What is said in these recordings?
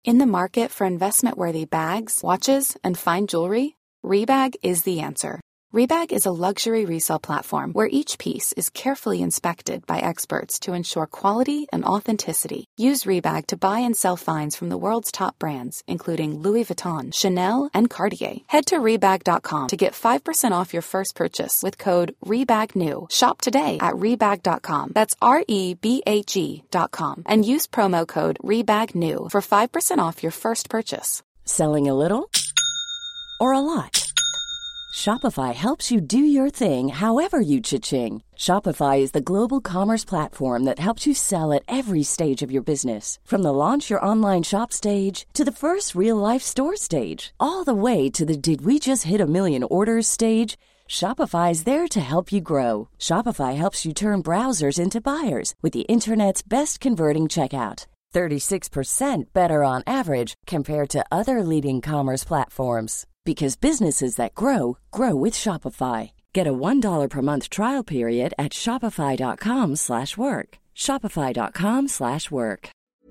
In the market for investment-worthy bags, watches, and fine jewelry, Rebag is the answer. Rebag is a luxury resale platform where each piece is carefully inspected by experts to ensure quality and authenticity. Use Rebag to buy and sell finds from the world's top brands, including Louis Vuitton, Chanel, and Cartier. Head to Rebag.com to get 5% off your first purchase with code REBAGNEW. Shop today at Rebag.com. That's REBAG.com. And use promo code REBAGNEW for 5% off your first purchase. Selling a little or a lot? Shopify helps you do your thing however you cha-ching. Shopify is the global commerce platform that helps you sell at every stage of your business. From the launch your online shop stage to the first real-life store stage, all the way to the did we just hit a million orders stage. Shopify is there to help you grow. Shopify helps you turn browsers into buyers with the internet's best converting checkout. 36% better on average compared to other leading commerce platforms. Because businesses that grow, grow with Shopify. Get a $1 per month trial period at shopify.com/work. Shopify.com/work.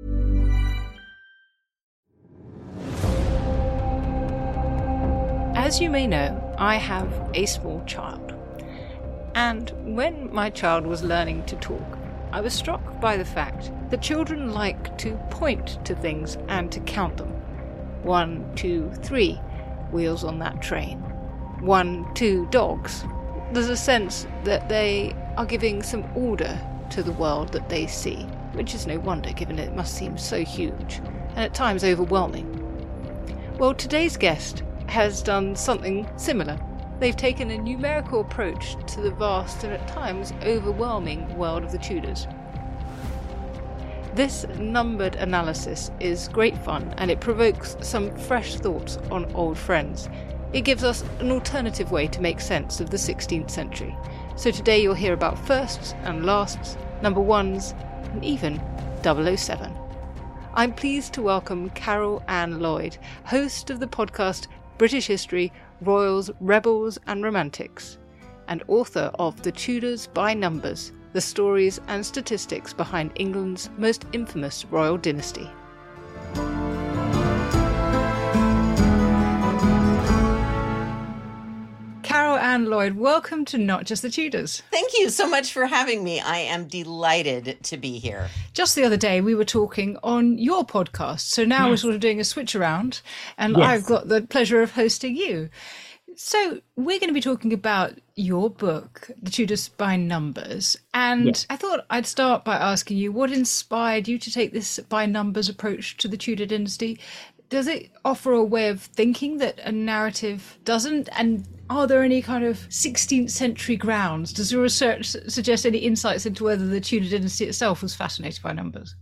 As you may know, I have a small child. And when my child was learning to talk, I was struck by the fact that children like to point to things and to count them. 1, 2, 3. Wheels on that train. 1, 2 dogs. There's a sense that they are giving some order to the world that they see, which is no wonder given it must seem so huge and at times overwhelming. Well, today's guest has done something similar. They've taken a numerical approach to the vast and at times overwhelming world of the Tudors. This numbered analysis is great fun and it provokes some fresh thoughts on old friends. It gives us an alternative way to make sense of the 16th century. So today you'll hear about firsts and lasts, number ones, and even 007. I'm pleased to welcome Carol Ann Lloyd, host of the podcast British History, Royals, Rebels and Romantics, and author of The Tudors by Numbers, the stories and statistics behind England's most infamous royal dynasty. Carol Ann Lloyd, welcome to Not Just the Tudors. Thank you so much for having me. I am delighted to be here. Just the other day, we were talking on your podcast. So now we're sort of doing a switch around, and I've got the pleasure of hosting you. So we're going to be talking about your book, The Tudors by Numbers. And I thought I'd start by asking you, what inspired you to take this by numbers approach to the Tudor dynasty? Does it offer a way of thinking that a narrative doesn't? And are there any kind of 16th century grounds? Does your research suggest any insights into whether the Tudor dynasty itself was fascinated by numbers?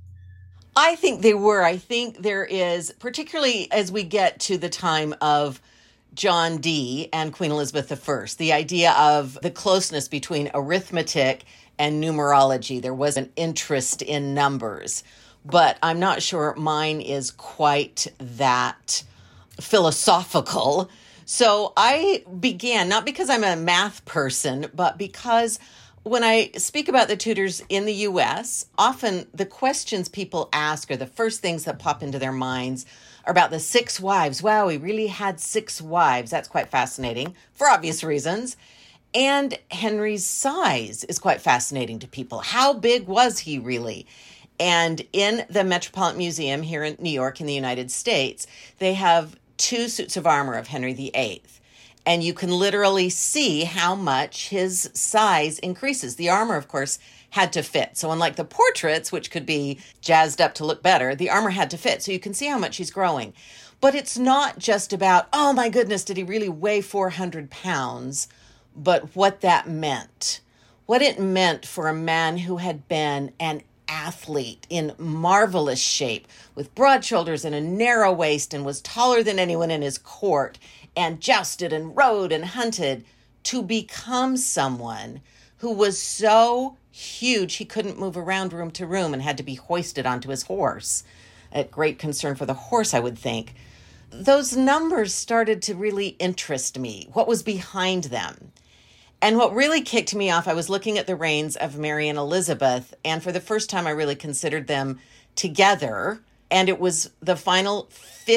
I think they were. I think there is, particularly as we get to the time of John Dee and Queen Elizabeth I, the idea of the closeness between arithmetic and numerology. There was an interest in numbers, but I'm not sure mine is quite that philosophical. So I began, not because I'm a math person, but because when I speak about the Tudors in the U.S., often the questions people ask are the first things that pop into their minds are about the 6 wives. Wow, he really had 6 wives. That's quite fascinating for obvious reasons. And Henry's size is quite fascinating to people. How big was he really? And in the Metropolitan Museum here in New York in the United States, they have 2 suits of armor of Henry VIII. And you can literally see how much his size increases. The armor, of course, had to fit. So unlike the portraits, which could be jazzed up to look better, the armor had to fit. So you can see how much he's growing. But it's not just about, oh my goodness, did he really weigh 400 pounds? But what that meant. What it meant for a man who had been an athlete in marvelous shape, with broad shoulders and a narrow waist, and was taller than anyone in his court, and jousted and rode and hunted, to become someone who was so huge he couldn't move around room to room and had to be hoisted onto his horse. At great concern for the horse, I would think. Those numbers started to really interest me. What was behind them? And what really kicked me off, I was looking at the reigns of Mary and Elizabeth, and for the first time I really considered them together. And it was the final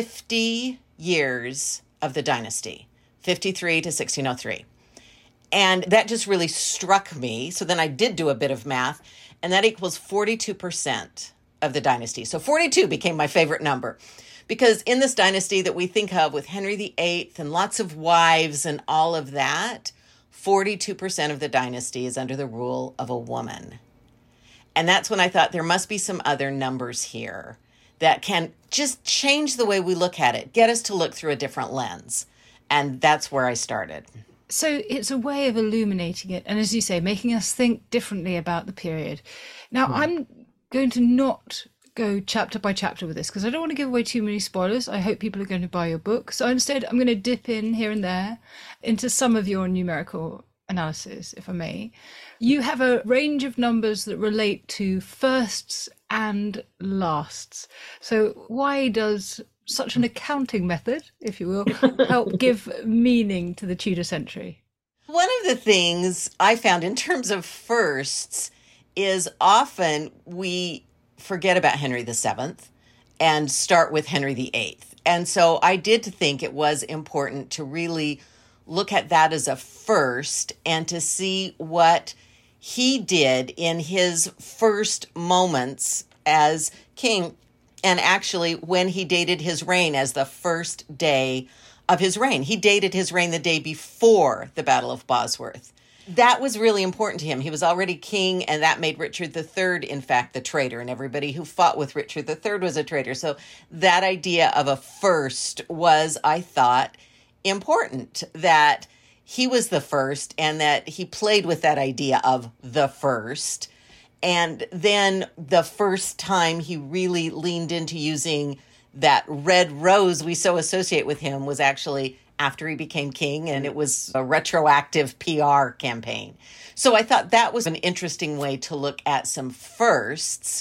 50 years of the dynasty, 53 to 1603. And that just really struck me. So then I did do a bit of math, and that equals 42% of the dynasty. So 42 became my favorite number, because in this dynasty that we think of with Henry VIII and lots of wives and all of that, 42% of the dynasty is under the rule of a woman. And that's when I thought there must be some other numbers here that can just change the way we look at it, get us to look through a different lens. And that's where I started. So it's a way of illuminating it. And as you say, making us think differently about the period. Now, I'm going to not go chapter by chapter with this because I don't want to give away too many spoilers. I hope people are going to buy your book. So instead, I'm going to dip in here and there into some of your numerical analysis, if I may. You have a range of numbers that relate to firsts and lasts. So why does such an accounting method, if you will, help give meaning to the Tudor century? One of the things I found in terms of firsts is often we forget about Henry VII and start with Henry VIII. And so I did think it was important to really look at that as a first and to see what he did in his first moments as king, and actually when he dated his reign as the first day of his reign. He dated his reign the day before the Battle of Bosworth. That was really important to him. He was already king, and that made Richard III, in fact, the traitor, and everybody who fought with Richard III was a traitor. So that idea of a first was, I thought, important, that he was the first and that he played with that idea of the first. And then the first time he really leaned into using that red rose we so associate with him was actually after he became king, and it was a retroactive PR campaign. So I thought that was an interesting way to look at some firsts.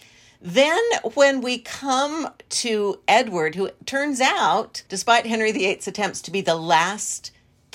Then when we come to Edward, who turns out, despite Henry VIII's attempts to be the last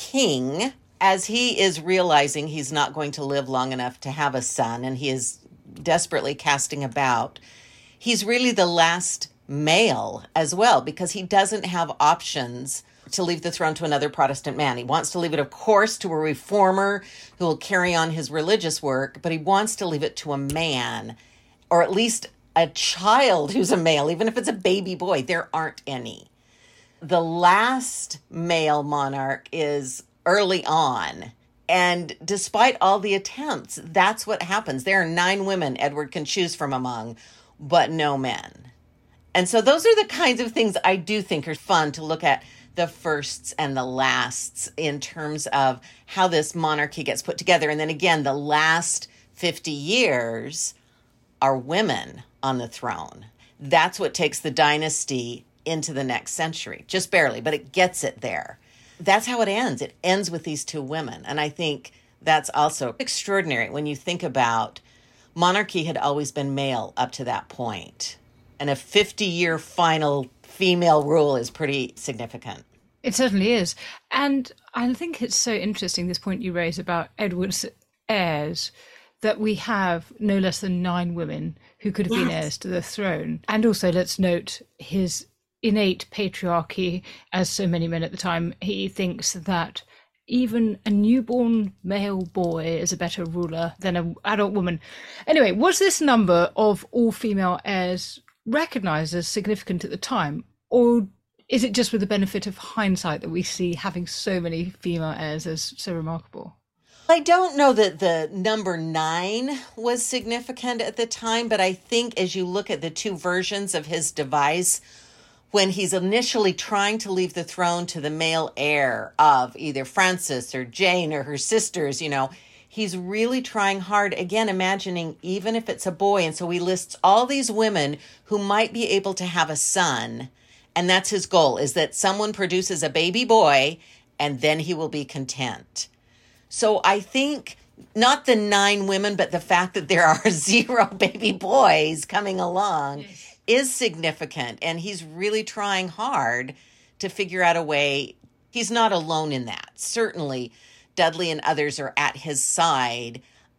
king, as he is realizing he's not going to live long enough to have a son, and he is desperately casting about, he's really the last male as well, because he doesn't have options to leave the throne to another Protestant man. He wants to leave it, of course, to a reformer who will carry on his religious work, but he wants to leave it to a man, or at least a child who's a male, even if it's a baby boy. There aren't any. The last male monarch is early on. And despite all the attempts, that's what happens. There are 9 women Edward can choose from among, but no men. And so those are the kinds of things I do think are fun to look at, the firsts and the lasts, in terms of how this monarchy gets put together. And then again, the last 50 years are women on the throne. That's what takes the dynasty into the next century, just barely, but it gets it there. That's how it ends. It ends with these 2 women. And I think that's also extraordinary when you think about monarchy had always been male up to that point. And a 50-year final female rule is pretty significant. It certainly is. And I think it's so interesting, this point you raise about Edward's heirs, that we have no less than 9 women who could have been heirs to the throne. And also, let's note his innate patriarchy, as so many men at the time. He thinks that even a newborn male boy is a better ruler than an adult woman. Anyway, was this number of all female heirs recognized as significant at the time, or is it just with the benefit of hindsight that we see having so many female heirs as so remarkable? I don't know that the number 9 was significant at the time, but I think as you look at the 2 versions of his device, when he's initially trying to leave the throne to the male heir of either Frances or Jane or her sisters, he's really trying hard, again, imagining even if it's a boy. And so he lists all these women who might be able to have a son. And that's his goal, is that someone produces a baby boy and then he will be content. So I think not the 9 women, but the fact that there are 0 baby boys coming along is significant. And he's really trying hard to figure out a way. He's not alone in that. Certainly, Dudley and others are at his side.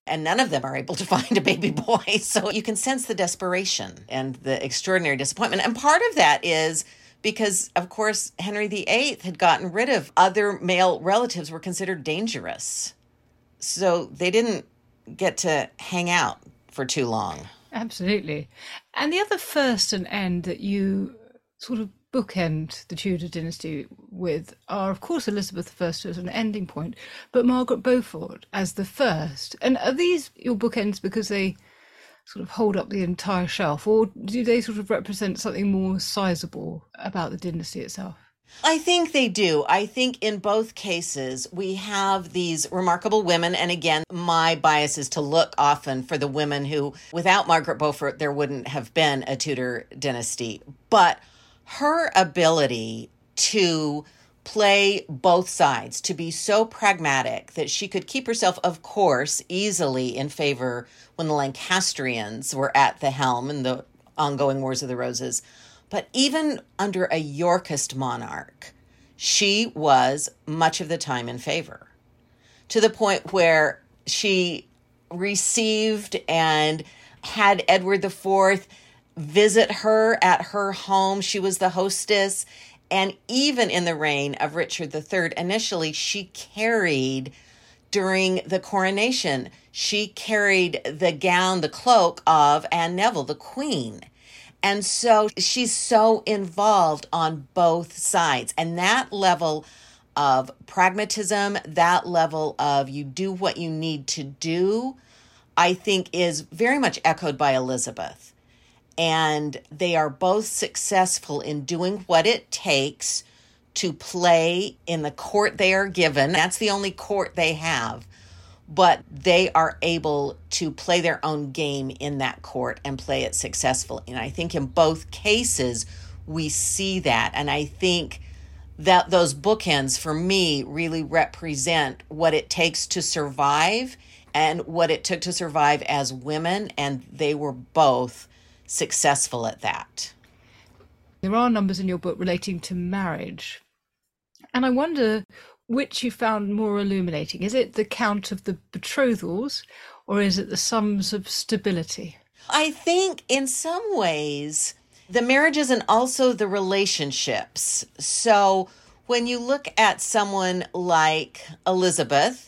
and none of them are able to find a baby boy. So you can sense the desperation and the extraordinary disappointment. And part of that is because, of course, Henry VIII had gotten rid of other male relatives were considered dangerous. So they didn't get to hang out for too long. Absolutely. And the other first and end that you sort of bookend the Tudor dynasty with are, of course, Elizabeth I as an ending point, but Margaret Beaufort as the first. And are these your bookends because they sort of hold up the entire shelf, or do they sort of represent something more sizable about the dynasty itself? I think they do. I think in both cases, we have these remarkable women. And again, my bias is to look often for the women who, without Margaret Beaufort, there wouldn't have been a Tudor dynasty. But her ability to play both sides, to be so pragmatic that she could keep herself, of course, easily in favor when the Lancastrians were at the helm in the ongoing Wars of the Roses. But even under a Yorkist monarch, she was much of the time in favor, to the point where she received and had Edward IV visit her at her home. She was the hostess. And even in the reign of Richard III, initially, she carried, during the coronation, she carried the gown, the cloak of Anne Neville, the Queen. And so she's so involved on both sides. And that level of pragmatism, that level of you do what you need to do, I think is very much echoed by Elizabeth. And they are both successful in doing what it takes to play in the court they are given. That's the only court they have. But they are able to play their own game in that court and play it successfully. And I think in both cases, we see that. And I think that those bookends, for me, really represent what it takes to survive and what it took to survive as women. And they were both successful at that. There are numbers in your book relating to marriage. And I wonder which you found more illuminating. Is it the count of the betrothals, or is it the sums of stability? I think in some ways, the marriages and also the relationships. So when you look at someone like Elizabeth,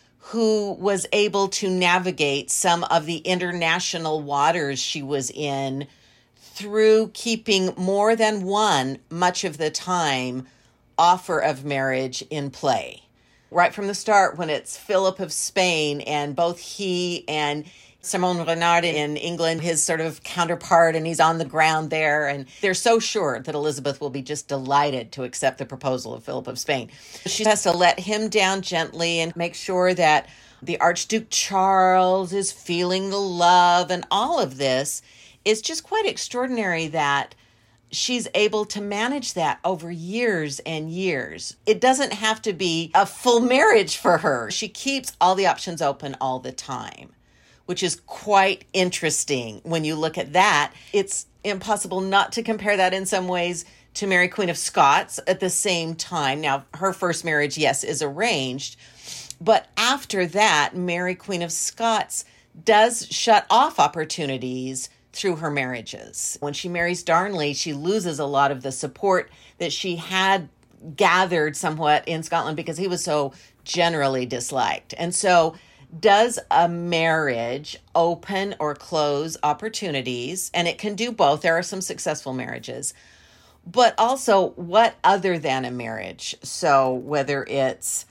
who was able to navigate some of the international waters she was in through keeping more than one, much of the time, offer of marriage in play. Right from the start, when it's Philip of Spain and both he and Simon Renard in England, his sort of counterpart, and he's on the ground there. And they're so sure that Elizabeth will be just delighted to accept the proposal of Philip of Spain. She has to let him down gently and make sure that the Archduke Charles is feeling the love. And all of this is just quite extraordinary that she's able to manage that over years and years. It doesn't have to be a full marriage for her. She keeps all the options open all the time, which is quite interesting. When you look at that, it's impossible not to compare that in some ways to Mary Queen of Scots at the same time. Now, her first marriage, yes, is arranged. But after that, Mary Queen of Scots does shut off opportunities through her marriages. When she marries Darnley, she loses a lot of the support that she had gathered somewhat in Scotland because he was so generally disliked. And so does a marriage open or close opportunities? And it can do both. There are some successful marriages. But also, what other than a marriage? So whether it's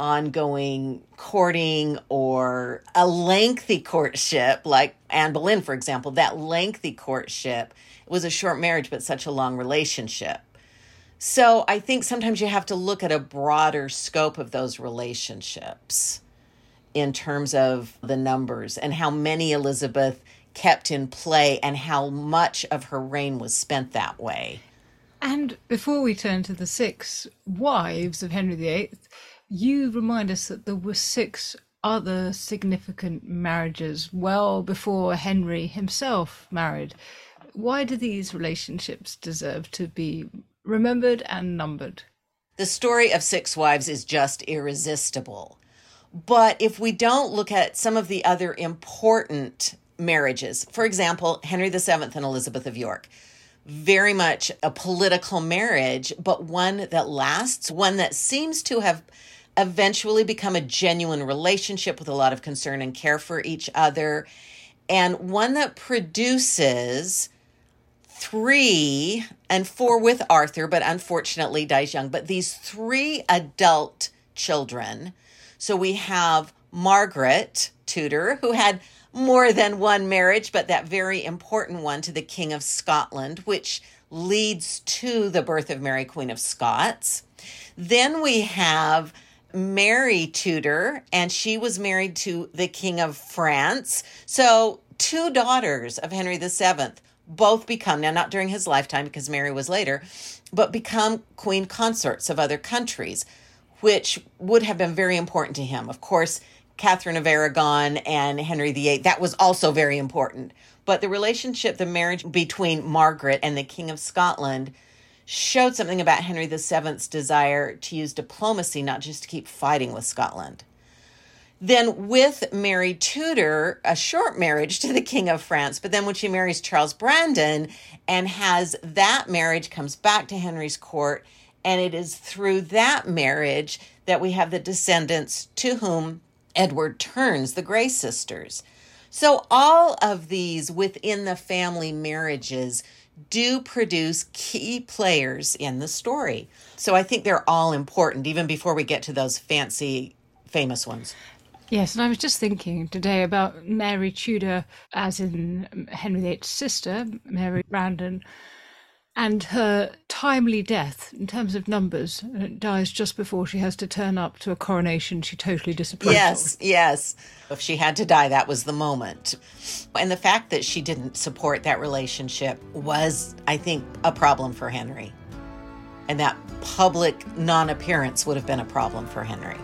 ongoing courting or a lengthy courtship, like Anne Boleyn, for example, that lengthy courtship was a short marriage, but such a long relationship. So I think sometimes you have to look at a broader scope of those relationships in terms of the numbers and how many Elizabeth kept in play and how much of her reign was spent that way. And before we turn to the 6 wives of Henry VIII, you remind us that there were 6 other significant marriages well before Henry himself married. Why do these relationships deserve to be remembered and numbered? The story of 6 wives is just irresistible. But if we don't look at some of the other important marriages, for example, Henry VII and Elizabeth of York, very much a political marriage, but one that lasts, one that seems to have eventually become a genuine relationship with a lot of concern and care for each other, and one that produces 3 and 4 with Arthur, but unfortunately dies young, but these 3 adult children. So we have Margaret Tudor, who had more than one marriage, but that very important one to the King of Scotland, which leads to the birth of Mary, Queen of Scots. Then we have Mary Tudor, and she was married to the King of France. So 2 daughters of Henry VII both become, now not during his lifetime because Mary was later, but become queen consorts of other countries, which would have been very important to him. Of course, Catherine of Aragon and Henry VIII, that was also very important. But the relationship, the marriage between Margaret and the King of Scotland showed something about Henry VII's desire to use diplomacy, not just to keep fighting with Scotland. Then with Mary Tudor, a short marriage to the King of France, but then when she marries Charles Brandon and has that marriage, comes back to Henry's court, and it is through that marriage that we have the descendants to whom Edward turns, the Grey sisters. So all of these within the family marriages do produce key players in the story. So I think they're all important, even before we get to those fancy, famous ones. Yes, and I was just thinking today about Mary Tudor, as in Henry VIII's sister, Mary Brandon, and her timely death in terms of numbers. Dies just before she has to turn up to a coronation she totally disapproves of. Yes. If she had to die, that was the moment. And the fact that she didn't support that relationship was, I think, a problem for Henry. And that public non-appearance would have been a problem for Henry.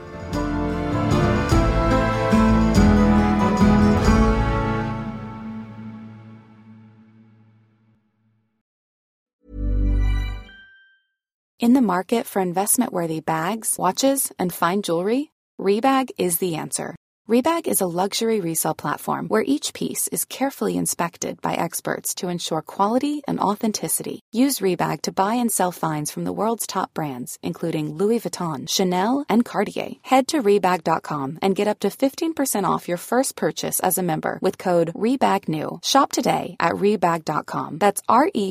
In the market for investment-worthy bags, watches, and fine jewelry, Rebag is the answer. Rebag is a luxury resale platform where each piece is carefully inspected by experts to ensure quality and authenticity. Use Rebag to buy and sell finds from the world's top brands, including Louis Vuitton, Chanel, and Cartier. Head to Rebag.com and get up to 15% off your first purchase as a member with code REBAGNEW. Shop today at Rebag.com. That's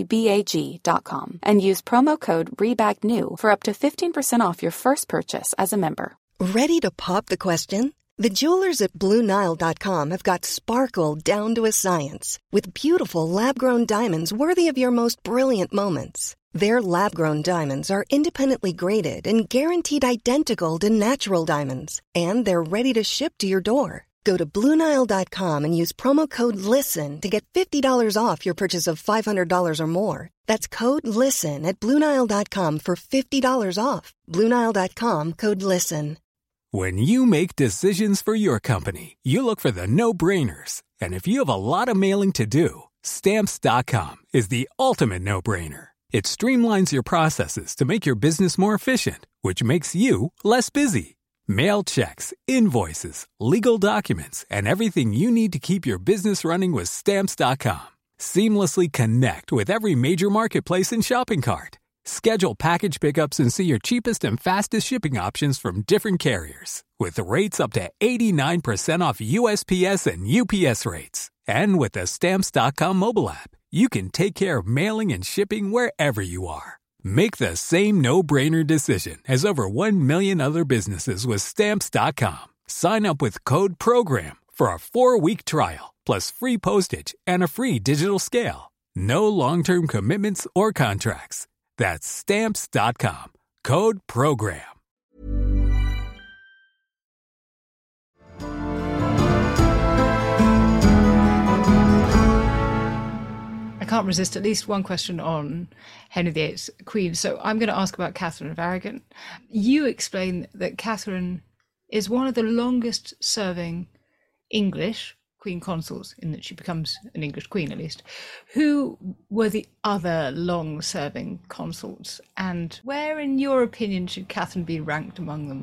REBAG.com. And use promo code REBAGNEW for up to 15% off your first purchase as a member. Ready to pop the question? The jewelers at BlueNile.com have got sparkle down to a science with beautiful lab-grown diamonds worthy of your most brilliant moments. Their lab-grown diamonds are independently graded and guaranteed identical to natural diamonds, and they're ready to ship to your door. Go to BlueNile.com and use promo code LISTEN to get $50 off your purchase of $500 or more. That's code LISTEN at BlueNile.com for $50 off. BlueNile.com, code LISTEN. When you make decisions for your company, you look for the no-brainers. And if you have a lot of mailing to do, Stamps.com is the ultimate no-brainer. It streamlines your processes to make your business more efficient, which makes you less busy. Mail checks, invoices, legal documents, and everything you need to keep your business running with Stamps.com. Seamlessly connect with every major marketplace and shopping cart. Schedule package pickups and see your cheapest and fastest shipping options from different carriers, with rates up to 89% off USPS and UPS rates. And with the Stamps.com mobile app, you can take care of mailing and shipping wherever you are. Make the same no-brainer decision as over 1 million other businesses with Stamps.com. Sign up with code PROGRAM for a 4-week trial, plus free postage and a free digital scale. No long-term commitments or contracts. That's Stamps.com. Code PROGRAM. I can't resist at least one question on Henry VIII's queen. So I'm going to ask about Catherine of Aragon. You explain that Catherine is one of the longest serving English queen consorts, in that she becomes an English queen at least. Who were the other long-serving consorts, and where, in your opinion, should Catherine be ranked among them?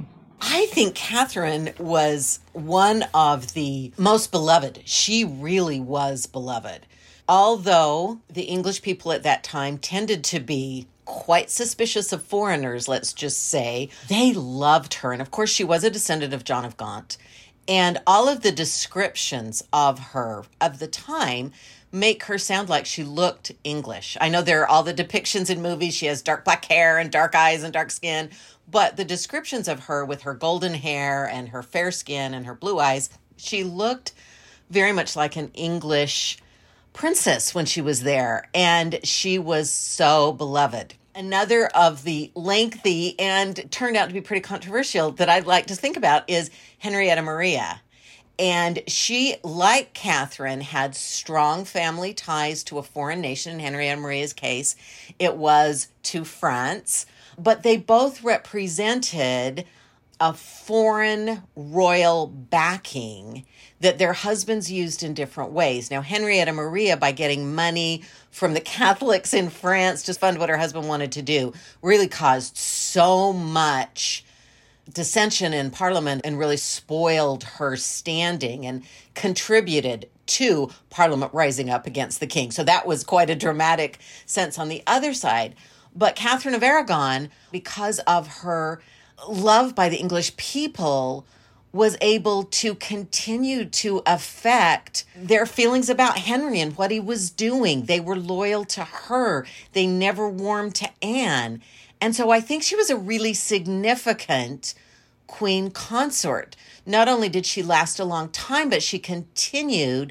I think Catherine was one of the most beloved. She really was beloved. Although the English people at that time tended to be quite suspicious of foreigners, let's just say, they loved her. And of course, she was a descendant of John of Gaunt. And all of the descriptions of her of the time make her sound like she looked English. I know there are all the depictions in movies. She has dark black hair and dark eyes and dark skin. But the descriptions of her with her golden hair and her fair skin and her blue eyes, she looked very much like an English princess when she was there. And she was so beloved. Another of the lengthy and turned out to be pretty controversial that I'd like to think about is Henrietta Maria. And she, like Catherine, had strong family ties to a foreign nation. In Henrietta Maria's case, it was to France. But they both represented a foreign royal backing that their husbands used in different ways. Now, Henrietta Maria, by getting money from the Catholics in France to fund what her husband wanted to do, really caused so much dissension in Parliament and really spoiled her standing and contributed to Parliament rising up against the king. So that was quite a dramatic sense on the other side. But Catherine of Aragon, because of her love by the English people, was able to continue to affect their feelings about Henry and what he was doing. They were loyal to her. They never warmed to Anne. And so I think she was a really significant queen consort. Not only did she last a long time, but she continued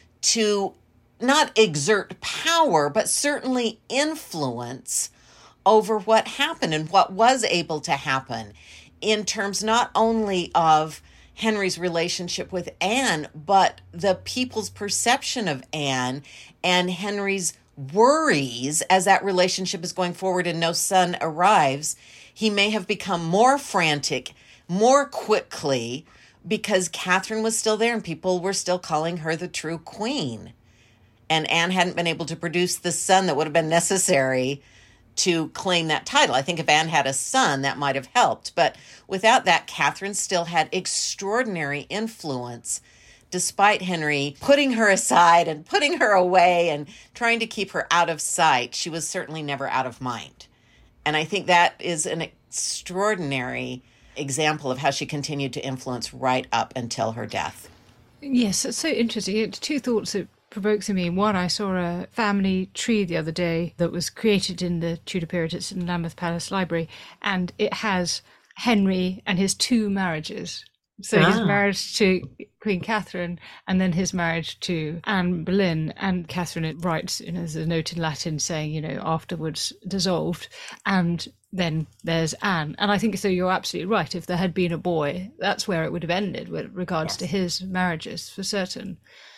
to not exert power, but certainly influence over what happened and what was able to happen in terms not only of Henry's relationship with Anne, but the people's perception of Anne and Henry's worries as that relationship is going forward and no son arrives. He may have become more frantic more quickly because Catherine was still there and people were still calling her the true queen. And Anne hadn't been able to produce the son that would have been necessary to claim that title. I think if Anne had a son, that might have helped. But without that, Catherine still had extraordinary influence, despite Henry putting her aside and putting her away and trying to keep her out of sight. She was certainly never out of mind. And I think that is an extraordinary example of how she continued to influence right up until her death. Yes, it's so interesting. It's two thoughts that provokes in me. One, I saw a family tree the other day that was created in the Tudor period. It's in Lambeth Palace Library, and it has Henry and his two marriages. So his marriage to Queen Catherine and then his marriage to Anne Boleyn. And Catherine writes, there's a note in Latin saying, afterwards dissolved. And then there's Anne. And I think so you're absolutely right. If there had been a boy, that's where it would have ended with regards to his marriages for certain.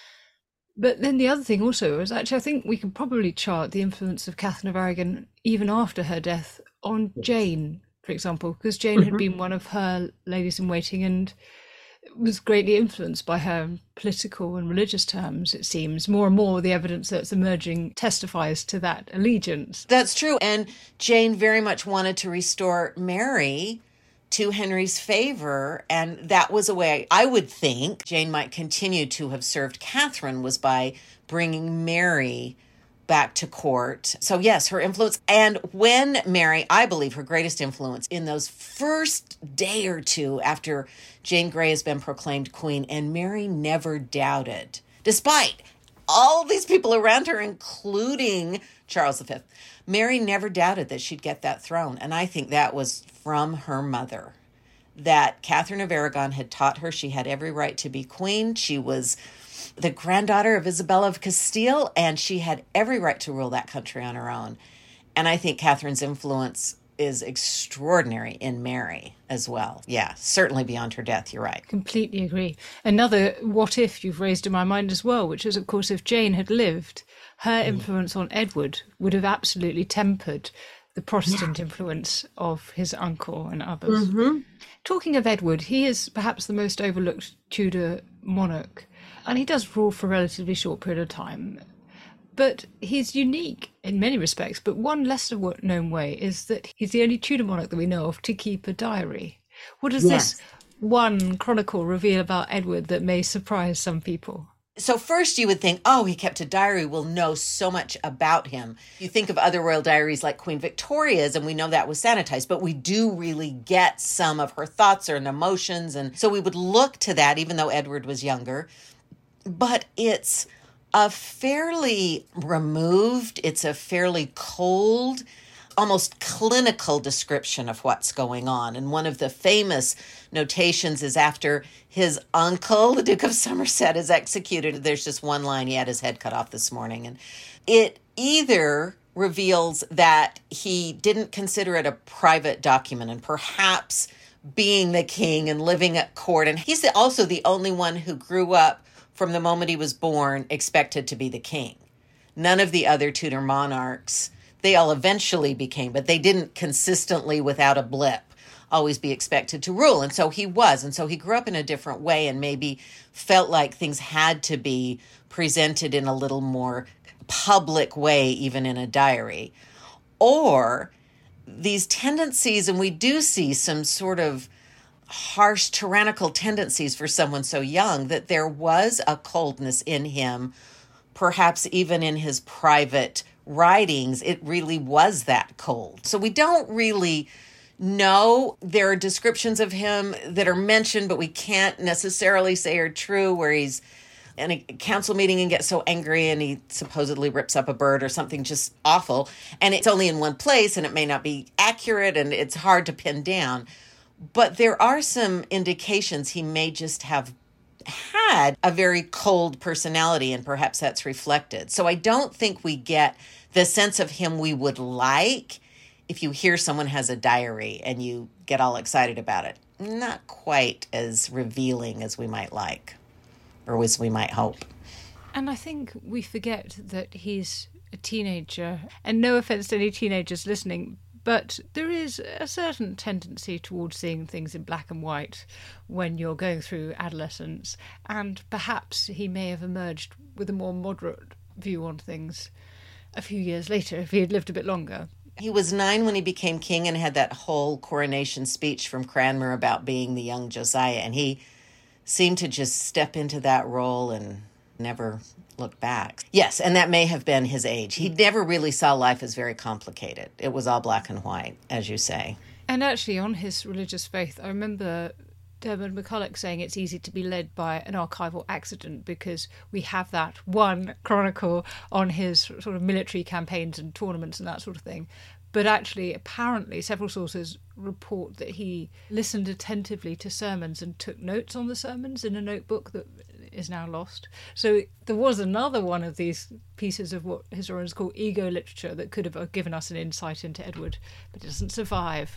But then the other thing also is actually I think we can probably chart the influence of Catherine of Aragon even after her death on Jane, for example, because Jane had been one of her ladies in waiting and was greatly influenced by her political and religious terms, it seems. More and more the evidence that's emerging testifies to that allegiance. That's true. And Jane very much wanted to restore Mary to Henry's favor. And that was a way I would think Jane might continue to have served Catherine, was by bringing Mary back to court. So yes, her influence. And when Mary, I believe her greatest influence in those first day or two after Jane Grey has been proclaimed queen, and Mary never doubted, despite all these people around her, including Charles V, Mary never doubted that she'd get that throne. And I think that was from her mother, that Catherine of Aragon had taught her she had every right to be queen. She was the granddaughter of Isabella of Castile, and she had every right to rule that country on her own. And I think Catherine's influence is extraordinary in Mary as well. Yeah, certainly beyond her death, you're right. Completely agree. Another what if you've raised in my mind as well, which is, of course, if Jane had lived, her influence on Edward would have absolutely tempered the Protestant influence of his uncle and others. Talking of Edward, he is perhaps the most overlooked Tudor monarch, and he does rule for a relatively short period of time. But he's unique in many respects, but one lesser known way is that he's the only Tudor monarch that we know of to keep a diary. What does this one chronicle reveal about Edward that may surprise some people? So first you would think, oh, he kept a diary, we'll know so much about him. You think of other royal diaries like Queen Victoria's, and we know that was sanitized, but we do really get some of her thoughts or emotions. And so we would look to that, even though Edward was younger. But it's a fairly removed, it's a fairly cold, almost clinical description of what's going on. And one of the famous notations is after his uncle, the Duke of Somerset, is executed. There's just one line, he had his head cut off this morning. And it either reveals that he didn't consider it a private document, and perhaps being the king and living at court. And he's also the only one who grew up from the moment he was born expected to be the king. None of the other Tudor monarchs, they all eventually became, but they didn't consistently, without a blip, always be expected to rule. And so he was. And so he grew up in a different way and maybe felt like things had to be presented in a little more public way, even in a diary. Or these tendencies, and we do see some sort of harsh, tyrannical tendencies for someone so young, that there was a coldness in him, perhaps even in his private writings. It really was that cold. So we don't really know. There are descriptions of him that are mentioned, but we can't necessarily say are true, where he's in a council meeting and gets so angry and he supposedly rips up a bird or something just awful. And it's only in one place and it may not be accurate and it's hard to pin down. But there are some indications he may just have had a very cold personality, and perhaps that's reflected. So I don't think we get the sense of him we would like if you hear someone has a diary and you get all excited about it. Not quite as revealing as we might like, or as we might hope. And I think we forget that he's a teenager. And no offence to any teenagers listening, but there is a certain tendency towards seeing things in black and white when you're going through adolescence. And perhaps he may have emerged with a more moderate view on things a few years later if he had lived a bit longer. He was 9 when he became king and had that whole coronation speech from Cranmer about being the young Josiah. And he seemed to just step into that role and never look back. Yes, and that may have been his age. He never really saw life as very complicated. It was all black and white, as you say. And actually, on his religious faith, I remember Dermot McCulloch saying it's easy to be led by an archival accident because we have that one chronicle on his sort of military campaigns and tournaments and that sort of thing. But actually, apparently, several sources report that he listened attentively to sermons and took notes on the sermons in a notebook that is now lost. So there was another one of these pieces of what historians call ego literature that could have given us an insight into Edward, but it doesn't survive.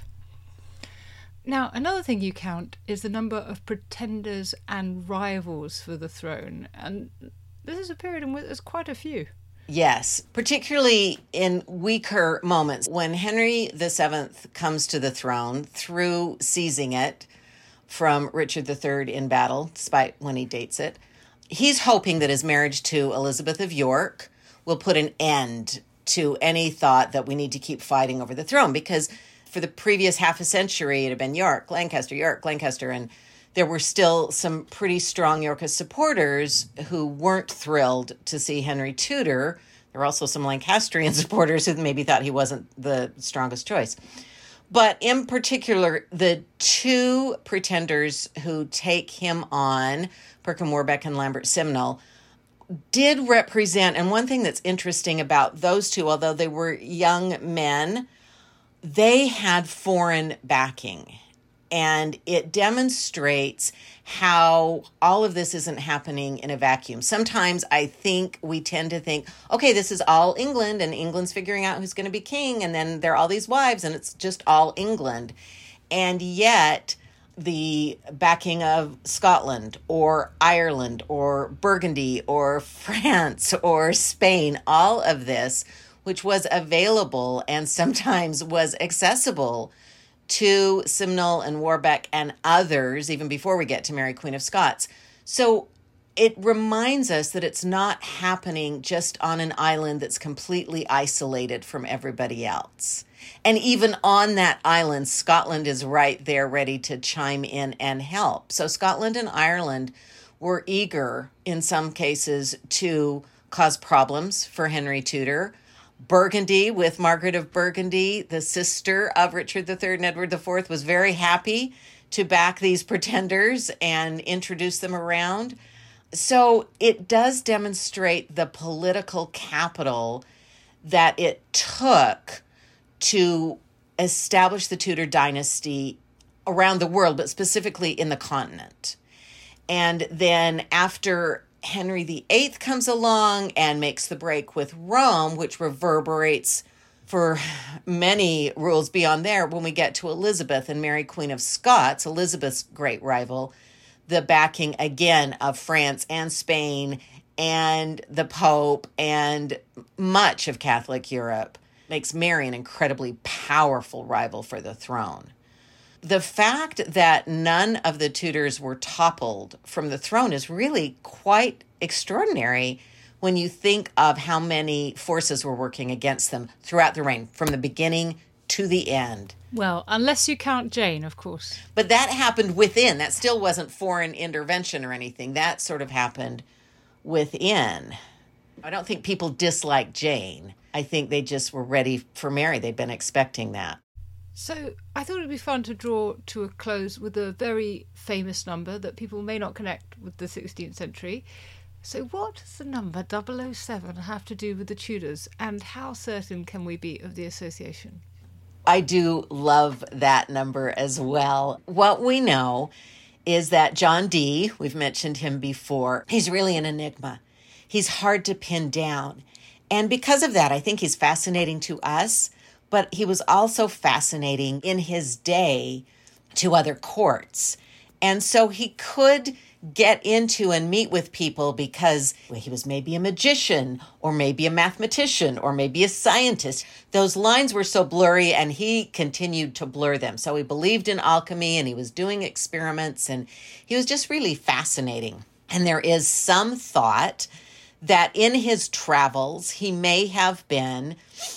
Now, another thing you count is the number of pretenders and rivals for the throne. And this is a period in which there's quite a few. Yes, particularly in weaker moments. When Henry VII comes to the throne through seizing it from Richard III in battle, despite when he dates it, he's hoping that his marriage to Elizabeth of York will put an end to any thought that we need to keep fighting over the throne, because for the previous half a century, it had been York, Lancaster, and there were still some pretty strong Yorkist supporters who weren't thrilled to see Henry Tudor. There were also some Lancastrian supporters who maybe thought he wasn't the strongest choice. But in particular, the two pretenders who take him on, Perkin Warbeck and Lambert Simnel, did represent, and one thing that's interesting about those two, although they were young men, they had foreign backing. And it demonstrates how all of this isn't happening in a vacuum. Sometimes I think we tend to think, okay, this is all England and England's figuring out who's going to be king. And then there are all these wives and it's just all England. And yet the backing of Scotland or Ireland or Burgundy or France or Spain, all of this, which was available and sometimes was accessible to Simnel and Warbeck and others, even before we get to Mary, Queen of Scots. So it reminds us that it's not happening just on an island that's completely isolated from everybody else. And even on that island, Scotland is right there ready to chime in and help. So Scotland and Ireland were eager, in some cases, to cause problems for Henry Tudor. Burgundy, with Margaret of Burgundy, the sister of Richard III and Edward IV, was very happy to back these pretenders and introduce them around. So it does demonstrate the political capital that it took to establish the Tudor dynasty around the world, but specifically in the continent. And then after Henry VIII comes along and makes the break with Rome, which reverberates for many rules beyond there, when we get to Elizabeth and Mary, Queen of Scots, Elizabeth's great rival, the backing again of France and Spain and the Pope and much of Catholic Europe, makes Mary an incredibly powerful rival for the throne. The fact that none of the Tudors were toppled from the throne is really quite extraordinary when you think of how many forces were working against them throughout the reign, from the beginning to the end. Well, unless you count Jane, of course. But that happened within. That still wasn't foreign intervention or anything. That sort of happened within. I don't think people disliked Jane. I think they just were ready for Mary. They'd been expecting that. So I thought it'd be fun to draw to a close with a very famous number that people may not connect with the 16th century. So what does the number 007 have to do with the Tudors, and how certain can we be of the association? I do love that number as well. What we know is that John Dee, we've mentioned him before, he's really an enigma. He's hard to pin down. And because of that, I think he's fascinating to us, but he was also fascinating in his day to other courts. And so he could get into and meet with people because he was maybe a magician or maybe a mathematician or maybe a scientist. Those lines were so blurry, and he continued to blur them. So he believed in alchemy and he was doing experiments, and he was just really fascinating. And there is some thought that in his travels, he may have been,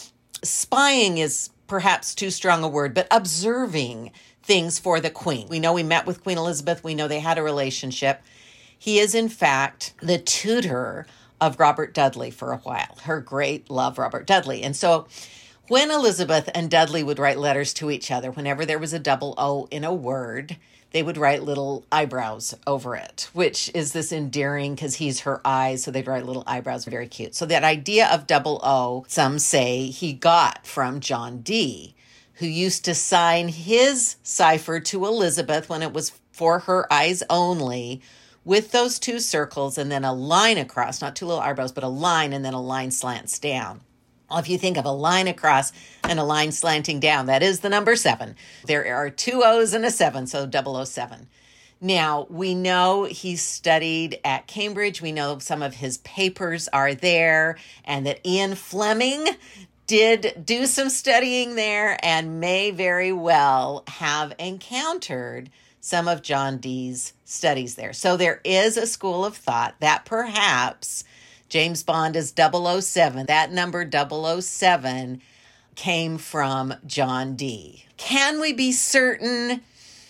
spying is perhaps too strong a word, but observing things for the Queen. We know he met with Queen Elizabeth. We know they had a relationship. He is, in fact, the tutor of Robert Dudley for a while, her great love, Robert Dudley. And so when Elizabeth and Dudley would write letters to each other, whenever there was a double O in a word, they would write little eyebrows over it, which is this endearing because he's her eyes. So they'd write little eyebrows, very cute. So that idea of double O, some say he got from John Dee, who used to sign his cipher to Elizabeth when it was for her eyes only, with those two circles and then a line across, not two little eyebrows, but a line, and then a line slants down. Well, if you think of a line across and a line slanting down, that is the number 7. There are 2 O's and a 7, so 007. Now, we know he studied at Cambridge. We know some of his papers are there, and that Ian Fleming did do some studying there and may very well have encountered some of John Dee's studies there. So there is a school of thought that perhaps James Bond is 007. That number 007 came from John Dee. Can we be certain?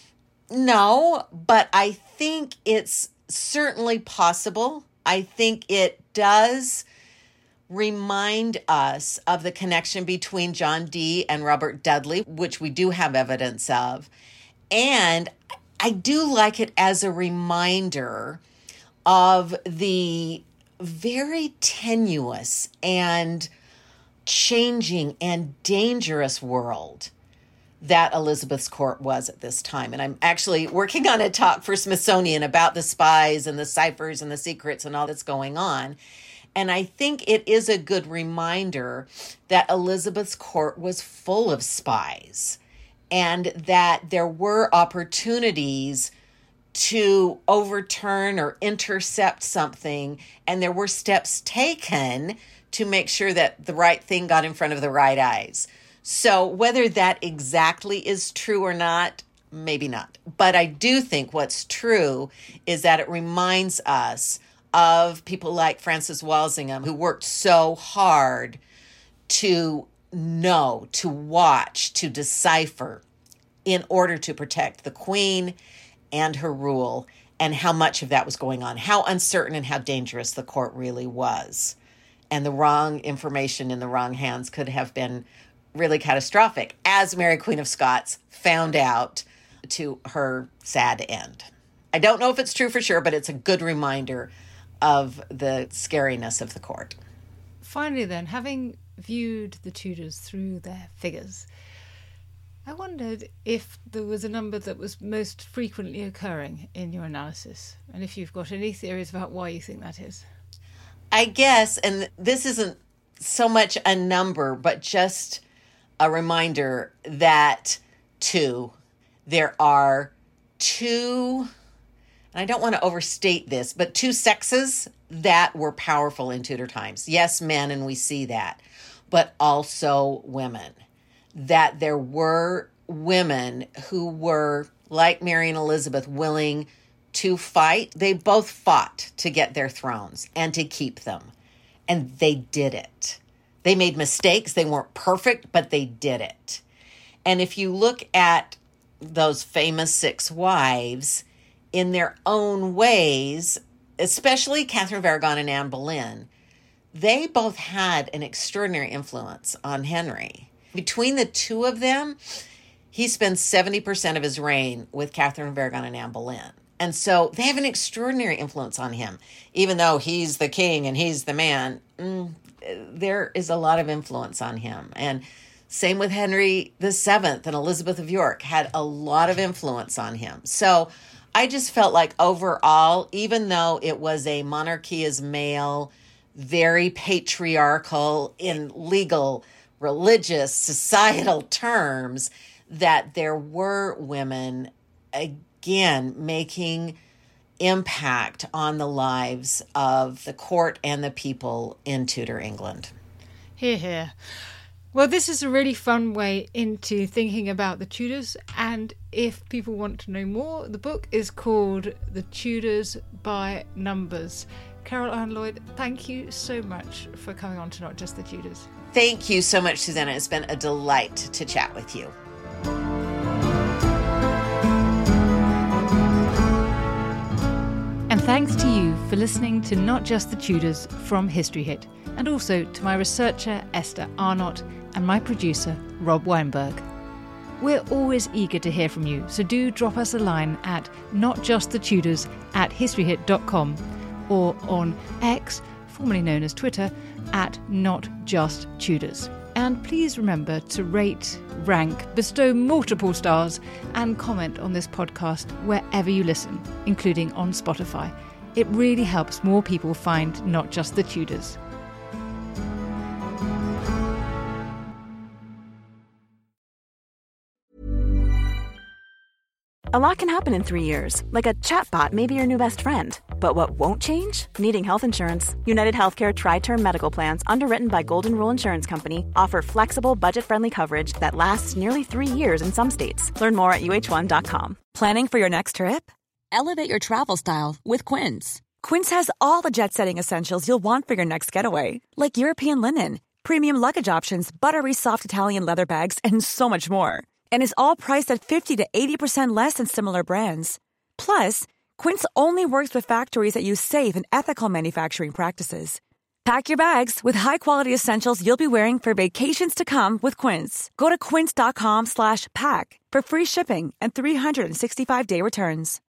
No, but I think it's certainly possible. I think it does remind us of the connection between John Dee and Robert Dudley, which we do have evidence of. And I do like it as a reminder of the very tenuous and changing and dangerous world that Elizabeth's court was at this time. And I'm actually working on a talk for Smithsonian about the spies and the ciphers and the secrets and all that's going on. And I think it is a good reminder that Elizabeth's court was full of spies and that there were opportunities to overturn or intercept something, and there were steps taken to make sure that the right thing got in front of the right eyes. So whether that exactly is true or not, maybe not. But I do think what's true is that it reminds us of people like Francis Walsingham, who worked so hard to know, to watch, to decipher in order to protect the Queen and her rule, and how much of that was going on, how uncertain and how dangerous the court really was. And the wrong information in the wrong hands could have been really catastrophic, as Mary Queen of Scots found out to her sad end. I don't know if it's true for sure, but it's a good reminder of the scariness of the court. Finally then, having viewed the Tudors through their figures, I wondered if there was a number that was most frequently occurring in your analysis, and if you've got any theories about why you think that is. I guess, and this isn't so much a number, but just a reminder that there are two, and I don't want to overstate this, but two sexes that were powerful in Tudor times. Yes, men, and we see that, but also women. That there were women who were, like Mary and Elizabeth, willing to fight. They both fought to get their thrones and to keep them. And they did it. They made mistakes. They weren't perfect, but they did it. And if you look at those famous 6 wives, in their own ways, especially Catherine of Aragon and Anne Boleyn, they both had an extraordinary influence on Henry. Between the two of them, he spends 70% of his reign with Catherine of Aragon and Anne Boleyn. And so they have an extraordinary influence on him. Even though he's the king and he's the man, there is a lot of influence on him. And same with Henry VII and Elizabeth of York had a lot of influence on him. So I just felt like overall, even though it was a monarchy as male, very patriarchal in legal, religious, societal terms, that there were women, again, making impact on the lives of the court and the people in Tudor England. Hear, hear. Well, this is a really fun way into thinking about the Tudors, and if people want to know more, the book is called The Tudors by Numbers. Carol Ann Lloyd, thank you so much for coming on to Not Just the Tudors. Thank you so much, Susanna. It's been a delight to chat with you. And thanks to you for listening to Not Just the Tudors from History Hit, and also to my researcher Esther Arnott and my producer Rob Weinberg. We're always eager to hear from you, so do drop us a line at notjustthetudors@historyhit.com or on X, formerly known as Twitter, at NotJustTudors. And please remember to rate, rank, bestow multiple stars, and comment on this podcast wherever you listen, including on Spotify. It really helps more people find Not Just the Tudors. A lot can happen in 3 years, like a chatbot may be your new best friend. But what won't change? Needing health insurance. United Healthcare Tri-Term Medical Plans, underwritten by Golden Rule Insurance Company, offer flexible, budget-friendly coverage that lasts nearly 3 years in some states. Learn more at uh1.com. Planning for your next trip? Elevate your travel style with Quince. Quince has all the jet-setting essentials you'll want for your next getaway, like European linen, premium luggage options, buttery soft Italian leather bags, and so much more. And is all priced at 50 to 80% less than similar brands. Plus, Quince only works with factories that use safe and ethical manufacturing practices. Pack your bags with high-quality essentials you'll be wearing for vacations to come with Quince. Go to quince.com/pack for free shipping and 365-day returns.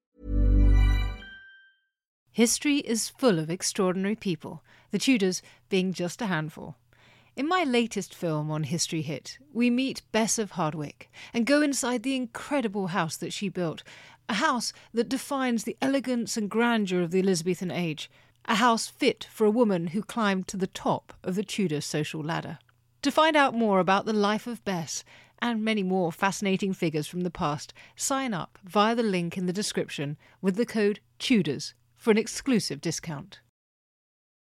History is full of extraordinary people, the Tudors being just a handful. In my latest film on History Hit, we meet Bess of Hardwick and go inside the incredible house that she built, a house that defines the elegance and grandeur of the Elizabethan age, a house fit for a woman who climbed to the top of the Tudor social ladder. To find out more about the life of Bess and many more fascinating figures from the past, sign up via the link in the description with the code TUDORS for an exclusive discount.